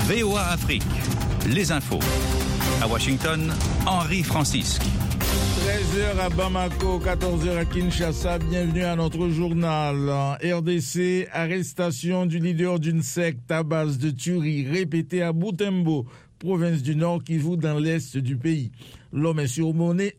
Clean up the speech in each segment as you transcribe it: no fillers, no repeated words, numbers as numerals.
VOA Afrique, les infos. À Washington, Henri Francisque. 13h à Bamako, 14h à Kinshasa, bienvenue à notre journal. En RDC, arrestation du leader d'une secte à base de tueries répétées à Butembo, province du Nord Kivu dans l'est du pays. L'homme est surnommé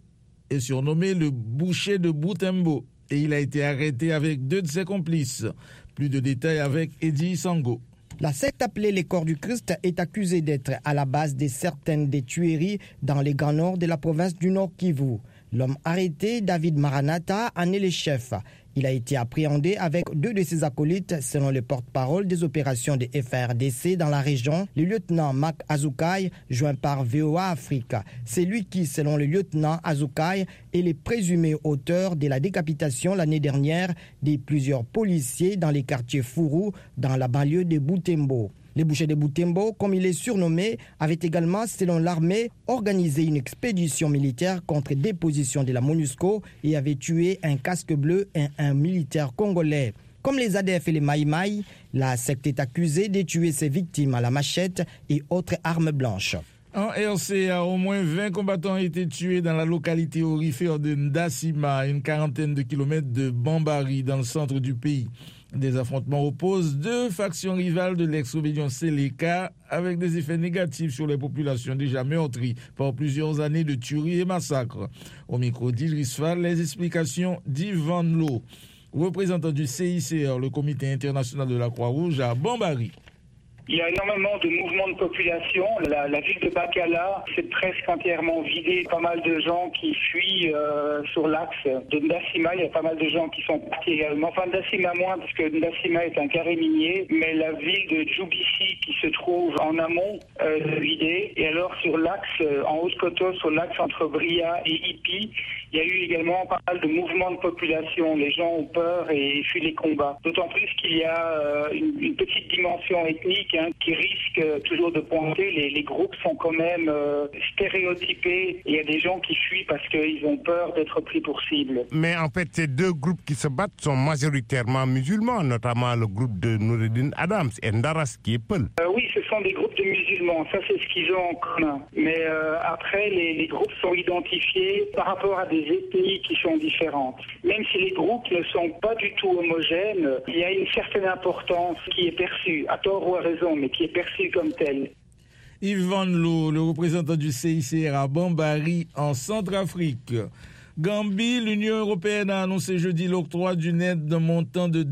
le boucher de Butembo et il a été arrêté avec 2 de ses complices. Plus de détails avec Eddie Sango. La secte appelée les Corps du Christ est accusée d'être à la base de certaines des tueries dans les grands nord de la province du Nord Kivu. L'homme arrêté, David Maranatha, en est le chef. Il a été appréhendé avec 2 de ses acolytes, selon le porte-parole des opérations de FARDC dans la région, le lieutenant Mark Azukai, joint par VOA Afrique. C'est lui qui, selon le lieutenant Azukai, est le présumé auteur de la décapitation l'année dernière de plusieurs policiers dans les quartiers Furu, dans la banlieue de Butembo. Le boucher de Butembo, comme il est surnommé, avait également, selon l'armée, organisé une expédition militaire contre des positions de la MONUSCO et avait tué un casque bleu et un militaire congolais. Comme les ADF et les Maï-Maï, la secte est accusée de tuer ses victimes à la machette et autres armes blanches. En RCA, au moins 20 combattants ont été tués dans la localité aurifère de Ndassima, une quarantaine de kilomètres de Bambari, dans le centre du pays. Des affrontements opposent 2 factions rivales de l'ex-rébellion Seleka avec des effets négatifs sur les populations déjà meurtries par plusieurs années de tueries et massacres. Au micro d'Idriss Fall, les explications d'Yvan Lo, représentant du CICR, le Comité international de la Croix-Rouge à Bambari. Il y a énormément de mouvements de population. La ville de Bakala s'est presque entièrement vidée. Pas mal de gens qui fuient sur l'axe de Ndassima. Il y a pas mal de gens qui sont partis également. Enfin, Ndassima moins, parce que Ndassima est un carré minier. Mais la ville de Djoubissi, qui se trouve en amont, est vidée. Et alors, sur l'axe, en Haute-Koto, sur l'axe entre Bria et Ipi, il y a eu également pas mal de mouvements de population. Les gens ont peur et fuient les combats. D'autant plus qu'il y a une petite dimension ethnique qui risque toujours de pointer. Les groupes sont quand même stéréotypés. Il y a des gens qui fuient parce qu'ils ont peur d'être pris pour cible. Mais en fait, ces 2 groupes qui se battent sont majoritairement musulmans, notamment le groupe de Noureddin Adams et Ndaras qui est Peul. Oui, ce sont des groupes de musulmans. Ça, c'est ce qu'ils ont en commun. Mais après, les groupes sont identifiés par rapport à des ethnies qui sont différentes. Même si les groupes ne sont pas du tout homogènes, il y a une certaine importance qui est perçue, à tort ou à raison, mais qui est perçue comme telle. Yvan Lo, le représentant du CICR à Bambari, en Centrafrique. Gambie, l'Union européenne a annoncé jeudi l'octroi d'une aide d'un montant de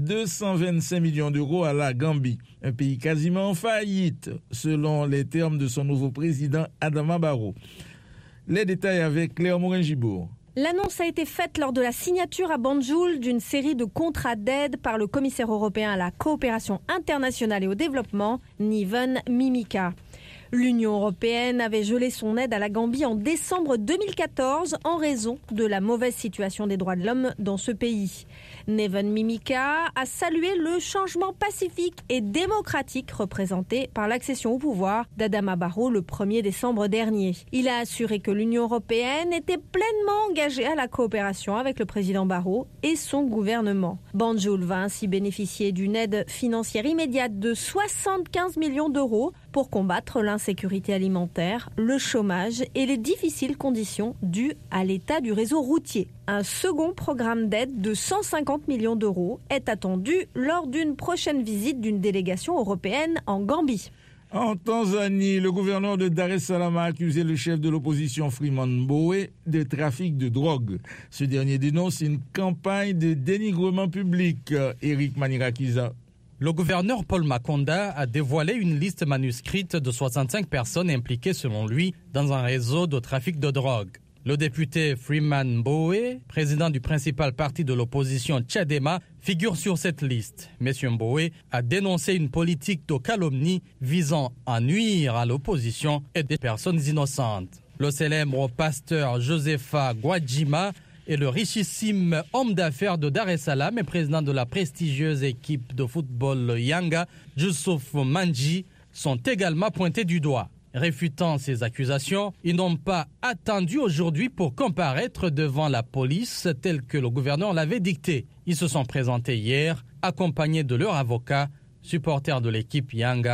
225 millions d'euros à la Gambie, un pays quasiment en faillite, selon les termes de son nouveau président Adama Barrow. Les détails avec Claire Morin-Gibourg. L'annonce a été faite lors de la signature à Banjul d'une série de contrats d'aide par le commissaire européen à la coopération internationale et au développement, Neven Mimica. L'Union européenne avait gelé son aide à la Gambie en décembre 2014 en raison de la mauvaise situation des droits de l'homme dans ce pays. Neven Mimica a salué le changement pacifique et démocratique représenté par l'accession au pouvoir d'Adama Barrow le 1er décembre dernier. Il a assuré que l'Union européenne était pleinement engagée à la coopération avec le président Barrow et son gouvernement. Banjul va ainsi bénéficier d'une aide financière immédiate de 75 millions d'euros pour combattre l'insécurité alimentaire, le chômage et les difficiles conditions dues à l'état du réseau routier. Un second programme d'aide de 150 millions d'euros est attendu lors d'une prochaine visite d'une délégation européenne en Gambie. En Tanzanie, le gouverneur de Dar es Salaam a accusé le chef de l'opposition Freeman Mbowe de trafic de drogue. Ce dernier dénonce une campagne de dénigrement public. Eric Manirakiza. Le gouverneur Paul Makonda a dévoilé une liste manuscrite de 65 personnes impliquées selon lui dans un réseau de trafic de drogue. Le député Freeman Mbowe, président du principal parti de l'opposition Tchadema, figure sur cette liste. M. Mbowe a dénoncé une politique de calomnie visant à nuire à l'opposition et des personnes innocentes. Le célèbre pasteur Josepha Gwajima et le richissime homme d'affaires de Dar es Salaam et président de la prestigieuse équipe de football Yanga, Youssouf Manji, sont également pointés du doigt. Réfutant ces accusations, ils n'ont pas attendu aujourd'hui pour comparaître devant la police tel que le gouverneur l'avait dicté. Ils se sont présentés hier, accompagnés de leur avocat, supporters de l'équipe Yanga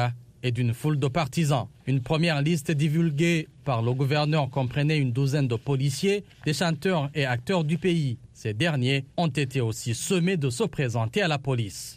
et d'une foule de partisans. Une première liste divulguée par le gouverneur comprenait une douzaine de policiers, des chanteurs et acteurs du pays. Ces derniers ont été aussi sommés de se présenter à la police.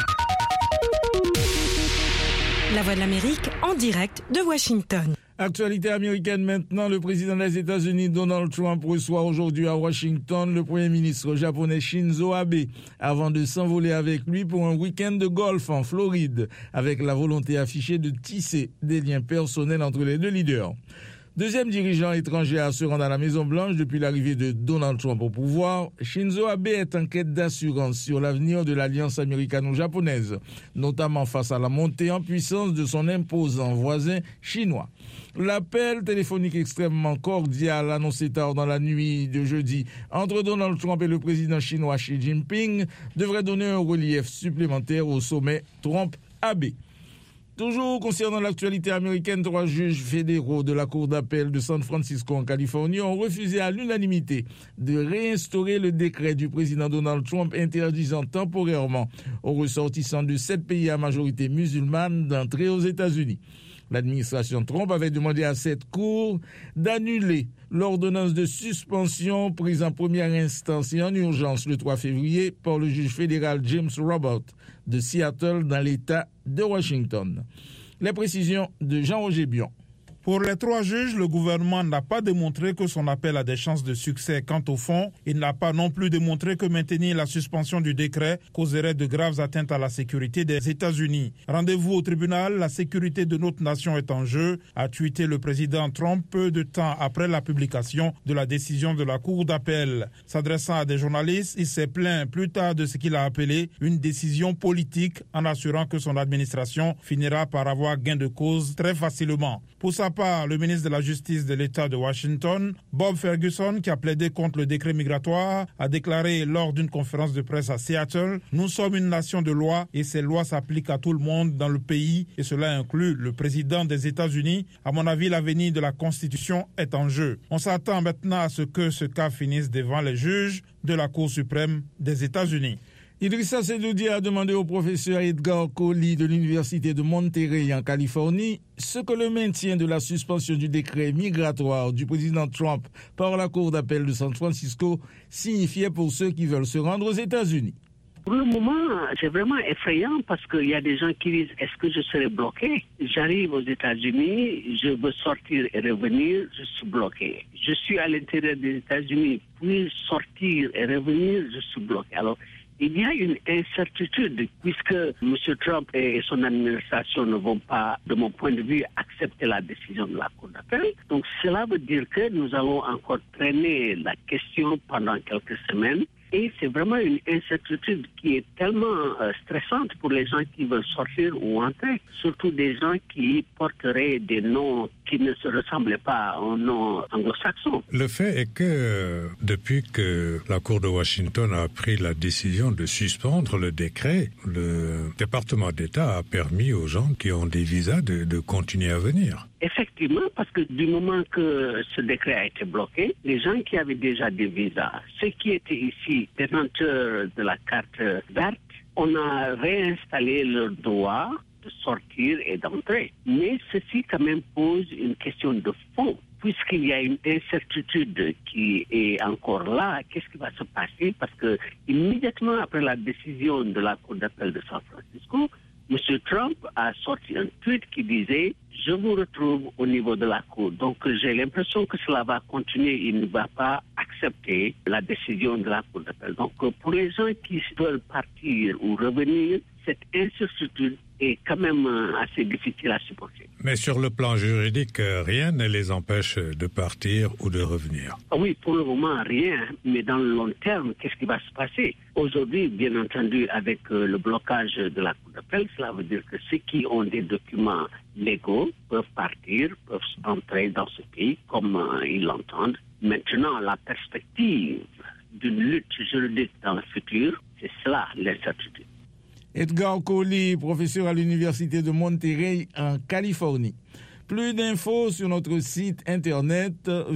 La Voix de l'Amérique en direct de Washington. Actualité américaine maintenant, le président des États-Unis Donald Trump reçoit aujourd'hui à Washington le premier ministre japonais Shinzo Abe avant de s'envoler avec lui pour un week-end de golf en Floride avec la volonté affichée de tisser des liens personnels entre les deux leaders. Deuxième dirigeant étranger à se rendre à la Maison-Blanche depuis l'arrivée de Donald Trump au pouvoir, Shinzo Abe est en quête d'assurance sur l'avenir de l'alliance américano-japonaise, notamment face à la montée en puissance de son imposant voisin chinois. L'appel téléphonique extrêmement cordial annoncé tard dans la nuit de jeudi entre Donald Trump et le président chinois Xi Jinping devrait donner un relief supplémentaire au sommet Trump-Abe. Toujours concernant l'actualité américaine, 3 juges fédéraux de la Cour d'appel de San Francisco en Californie ont refusé à l'unanimité de réinstaurer le décret du président Donald Trump interdisant temporairement aux ressortissants de 7 pays à majorité musulmane d'entrer aux États-Unis. L'administration Trump avait demandé à cette cour d'annuler l'ordonnance de suspension prise en première instance et en urgence le 3 février par le juge fédéral James Robert de Seattle dans l'État de Washington. Les précisions de Jean-Roger Bion. Pour les 3 juges, le gouvernement n'a pas démontré que son appel a des chances de succès. Quant au fond, il n'a pas non plus démontré que maintenir la suspension du décret causerait de graves atteintes à la sécurité des États-Unis. Rendez-vous au tribunal, la sécurité de notre nation est en jeu, a tweeté le président Trump peu de temps après la publication de la décision de la Cour d'appel. S'adressant à des journalistes, il s'est plaint plus tard de ce qu'il a appelé une décision politique en assurant que son administration finira par avoir gain de cause très facilement. Pour sa part, le ministre de la Justice de l'État de Washington, Bob Ferguson, qui a plaidé contre le décret migratoire, a déclaré lors d'une conférence de presse à Seattle « Nous sommes une nation de loi et ces lois s'appliquent à tout le monde dans le pays et cela inclut le président des États-Unis. À mon avis, l'avenir de la Constitution est en jeu. On s'attend maintenant à ce que ce cas finisse devant les juges de la Cour suprême des États-Unis. » Idrissa Sedoudi a demandé au professeur Edgar Colli de l'Université de Monterrey en Californie ce que le maintien de la suspension du décret migratoire du président Trump par la Cour d'appel de San Francisco signifiait pour ceux qui veulent se rendre aux États-Unis. Pour le moment, c'est vraiment effrayant parce qu'il y a des gens qui disent « Est-ce que je serai bloqué ?» J'arrive aux États-Unis, je veux sortir et revenir, je suis bloqué. Je suis à l'intérieur des États-Unis, puis sortir et revenir, je suis bloqué. Alors, il y a une incertitude puisque M. Trump et son administration ne vont pas, de mon point de vue, accepter la décision de la Cour d'appel. Donc cela veut dire que nous allons encore traîner la question pendant quelques semaines. Et c'est vraiment une incertitude qui est tellement stressante pour les gens qui veulent sortir ou entrer, surtout des gens qui porteraient des noms qui ne se ressemblaient pas aux noms anglo-saxons. Le fait est que depuis que la Cour de Washington a pris la décision de suspendre le décret, le département d'État a permis aux gens qui ont des visas de continuer à venir. Effectivement, parce que du moment que ce décret a été bloqué, les gens qui avaient déjà des visas, ceux qui étaient ici détenteurs de la carte verte, on a réinstallé leur droit de sortir et d'entrer. Mais ceci quand même pose une question de fond. Puisqu'il y a une incertitude qui est encore là, qu'est-ce qui va se passer? Parce que immédiatement après la décision de la Cour d'appel de San Francisco, M. Trump a sorti un tweet qui disait « Je vous retrouve au niveau de la Cour ». Donc j'ai l'impression que cela va continuer. Il ne va pas accepter la décision de la Cour d'appel. Donc pour les gens qui veulent partir ou revenir, cette incertitude est quand même assez difficile à supporter. Mais sur le plan juridique, rien ne les empêche de partir ou de revenir. Oui, pour le moment, rien. Mais dans le long terme, qu'est-ce qui va se passer? Aujourd'hui, bien entendu, avec le blocage de la Cour d'appel, cela veut dire que ceux qui ont des documents légaux peuvent partir, peuvent entrer dans ce pays comme ils l'entendent. Maintenant, la perspective d'une lutte juridique dans le futur, c'est cela l'incertitude. Edgar Colli, professeur à l'Université de Monterrey en Californie. Plus d'infos sur notre site internet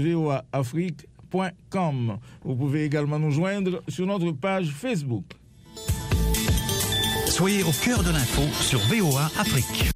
voaafrique.com. Vous pouvez également nous joindre sur notre page Facebook. Soyez au cœur de l'info sur VOA Afrique.